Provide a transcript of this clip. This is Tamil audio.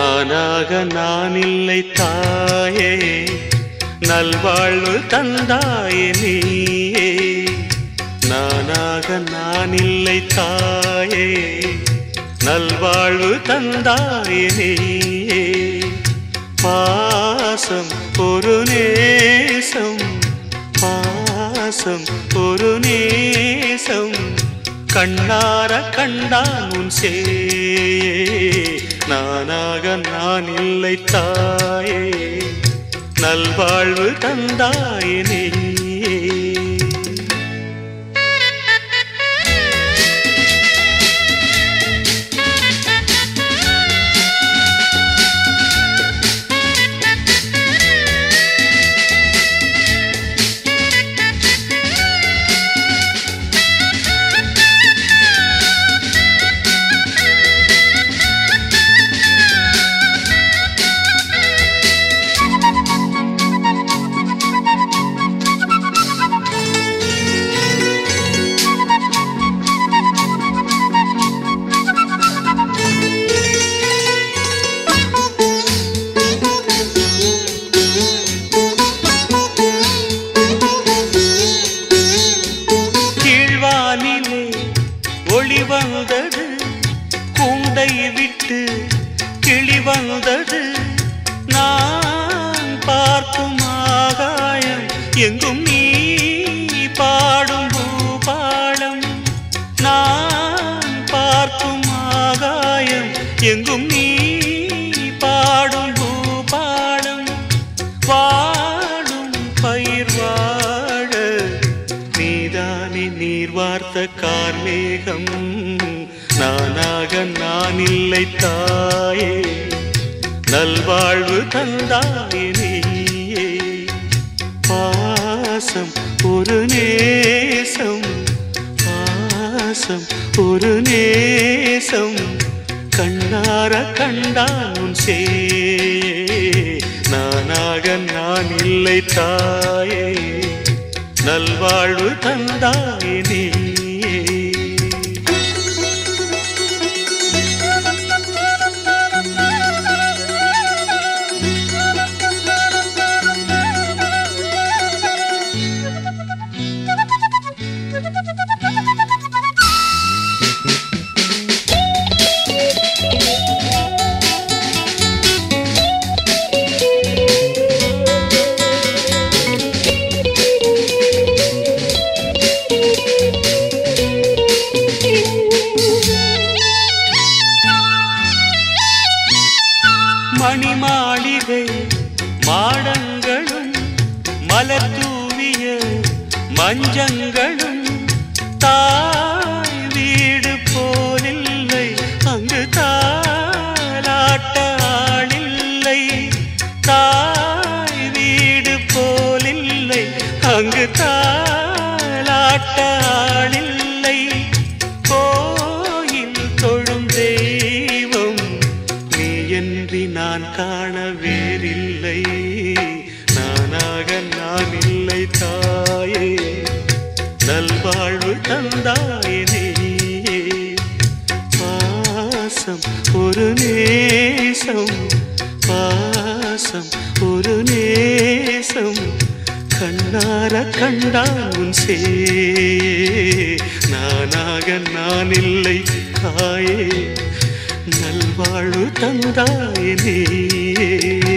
நானாக நான் இல்லை தாயே, நல்வாழ்வு தந்தாயே நீயே. நானாக நான் இல்லை தாயே, நல்வாழ்வு தந்தாயே நீயே. பாசம் ஒரு நேசம், பாசம் ஒரு நேசம், கண்ணார கண்டான் உன் சேயே. நானாக நான் இல்லை தாயே, நல்வாழ்வு தந்தாயே நீயே. ஒளி வந்தது, கூண்டை விட்டு கிளி வந்தது. நான் பார்க்கும் ஆகாயம் எங்கும் நீ பாடும் பூபாலம். நான் பார்க்கும் ஆகாயம் எங்கும் நீ பாடும் பூபாலம். வாழும் பயிர் வாழ நீதானே நீர் வார்த்த கார்மேகம். நானாக நான் இல்லை தாயே, நல்வாழ்வு தந்தாயே நீயே. பாசம் ஒரு நேசம், பாசம் ஒரு நேசம், கண்ணார கண்டான் உன் சேயே. நானாக நான் இல்லை தாயே, நல்வாழ்வு தந்தாயே நீயே. மணிமாளிகை மாடங்களும் மலர் தூவிய மஞ்சங்களும் தாய் வீடு போலில்லை, அங்கு தாலாட்ட ஆளில்லை. தாய் வீடு போலில்லை, அங்கு தாலாட்ட ஆளில்லை. கோயில் தொழும் தெய்வம் நீயன்றி நான் காண வேறில்லை. நானாக நான் இல்லை தாயே, நல்வாழ்வு தந்தாயே நீயே. பாசம் ஒரு நேசம், பாசம் ஒரு நேசம், கண்ணார கண்டான் உன் சேயே. நானாக நான் இல்லை தாயே, நல்வாழ்வு தந்தாயே நீயே.